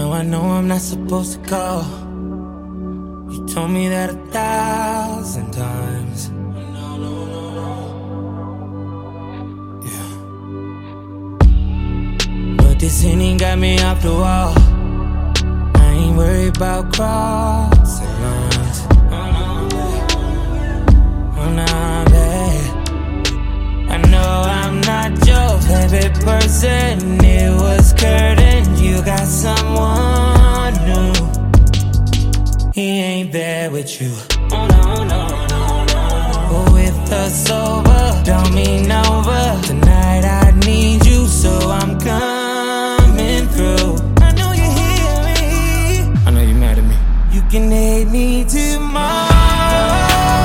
I know I'm not supposed to call. You told me that 1,000 times. Yeah. But this ain't got me off the wall. I ain't worried about crossing lines. Oh, nah, babe. I know I'm not your favorite person. It was Kurt and you got someone new. He ain't there with you. Oh no, no, no, no. But with us over, don't mean over. Tonight I need you, so I'm coming through. I know you hear me. I know you're mad at me. You can hate me tomorrow,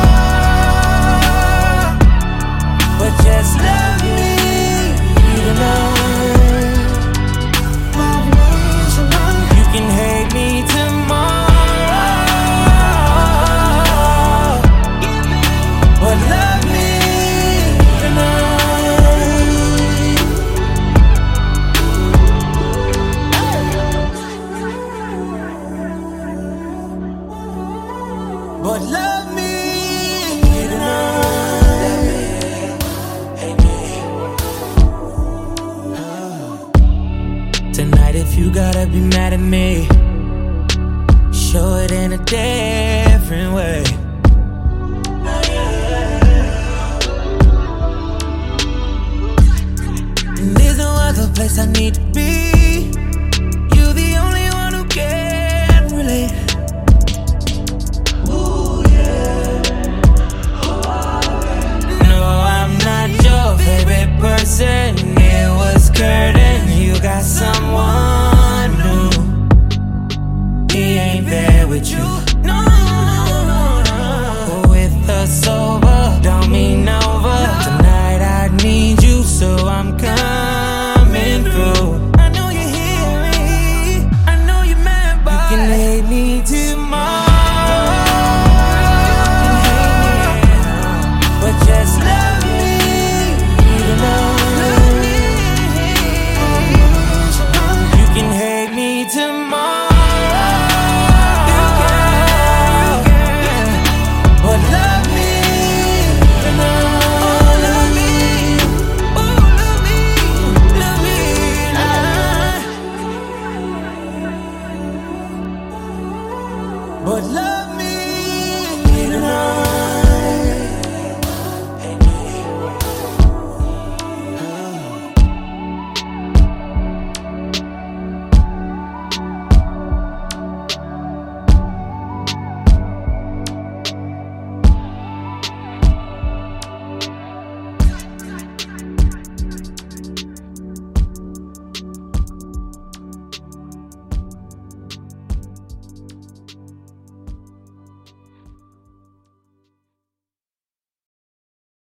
but just love me tonight. You can hate me tomorrow, but love me tonight. But love me tonight. Tonight, if you gotta be mad at me, show it in a different way. And there's no other place I need to be. You're the only one who can relate. Ooh, yeah. No, I'm not your favorite person. It was Kurt and you got someone new. He ain't there with you. No, no, no, no. But with us over, don't mean over. Tonight I need you, so I'm coming through. I know you hear me. I know you're mad, but you can hate me tomorrow. But just love me tonight. You can hate me tomorrow, but love me tonight. Love me, oh love me tonight. But love